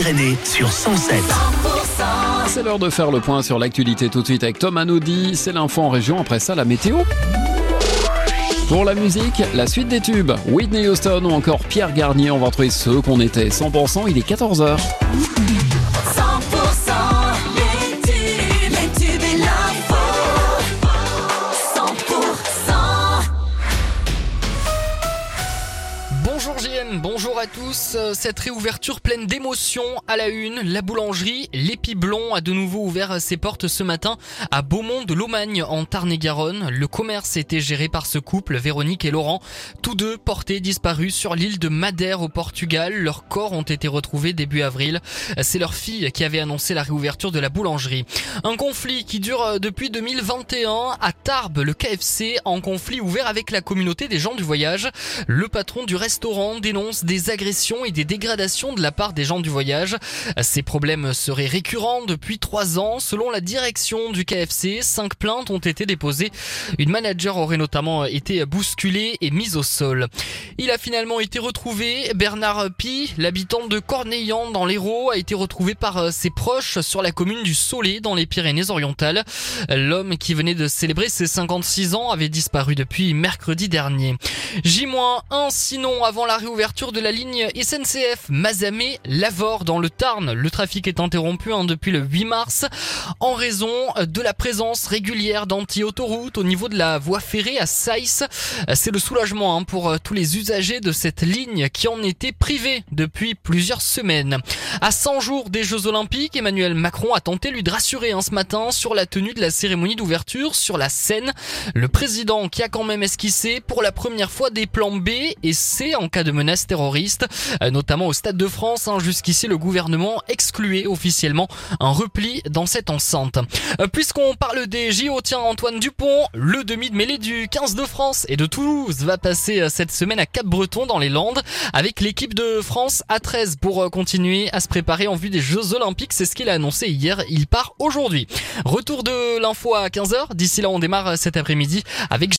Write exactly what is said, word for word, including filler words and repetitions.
Pyrénées sur cent sept. C'est l'heure de faire le point sur l'actualité tout de suite avec Tom Anoudi. C'est l'info en région, après ça la météo. Pour la musique, la suite des tubes. Whitney Houston ou encore Pierre Garnier, on va retrouver ceux qu'on était. cent pour cent, il est quatorze heures. cent pour cent les tubes, les tubes et l'info. cent pour cent. Bonjour J M, bonjour à tous. Cette réouverture pleine d'émotions à la une, la boulangerie L'Épiblon a de nouveau ouvert ses portes ce matin à Beaumont de Lomagne en Tarn-et-Garonne. Le commerce était géré par ce couple, Véronique et Laurent, tous deux portés disparus sur l'île de Madère au Portugal. Leurs corps ont été retrouvés début avril. C'est leur fille qui avait annoncé la réouverture de la boulangerie. Un conflit qui dure depuis deux mille vingt et un à Tarbes, le K F C en conflit ouvert avec la communauté des gens du voyage. Le patron du restaurant dénonce des agressions et des dégradations de la part des gens du voyage. Ces problèmes seraient récurrents depuis trois ans. Selon la direction du K F C, cinq plaintes ont été déposées. Une manager aurait notamment été bousculée et mise au sol. Il a finalement été retrouvé. Bernard Pi, l'habitant de Corneillan dans l'Hérault, a été retrouvé par ses proches sur la commune du Soleil dans les Pyrénées-Orientales. L'homme qui venait de célébrer ses cinquante-six ans avait disparu depuis mercredi dernier. J un, sinon avant la réouverture de la ligne S N C F Mazamet-Lavore dans le Tarn. Le trafic est interrompu hein, depuis le huit mars en raison de la présence régulière d'anti-autoroutes au niveau de la voie ferrée à Saïs. C'est le soulagement hein, pour tous les usagers de cette ligne qui en étaient privés depuis plusieurs semaines. À cent jours des Jeux Olympiques, Emmanuel Macron a tenté lui de rassurer hein, ce matin sur la tenue de la cérémonie d'ouverture sur la scène. Le président qui a quand même esquissé pour la première fois des plans B et C en cas de menace terroriste, notamment au Stade de France. Hein, jusqu'ici, le gouvernement excluait officiellement un repli dans cette enceinte. Puisqu'on parle des J O, tiens, Antoine Dupont, le demi de mêlée du quinze de France et de Toulouse va passer cette semaine à Cap-Breton dans les Landes avec l'équipe de France A treize pour continuer à se préparer en vue des Jeux Olympiques. C'est ce qu'il a annoncé hier. Il part aujourd'hui. Retour de l'info à quinze heures. D'ici là, on démarre cet après-midi avec